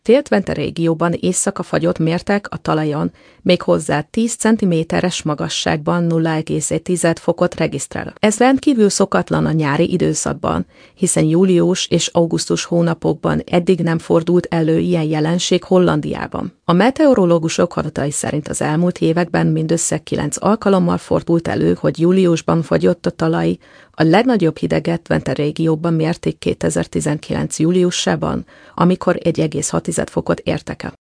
Dél-Twente régióban éjszaka fagyot mértek a talajon, méghozzá 10 cm-es magasságban 0,1 fokot regisztráltak. Ez rendkívül szokatlan a nyári időszakban, hiszen július és augusztus hónapokban eddig nem fordult elő ilyen jelenség Hollandiában. A meteorológusok adatai szerint az elmúlt években mindössze 9 alkalommal fordult elő, hogy júliusban fagyott a talaj. A legnagyobb hideget Twente régióban mérték 2019. júliusában, amikor 1,6 fokot értek el.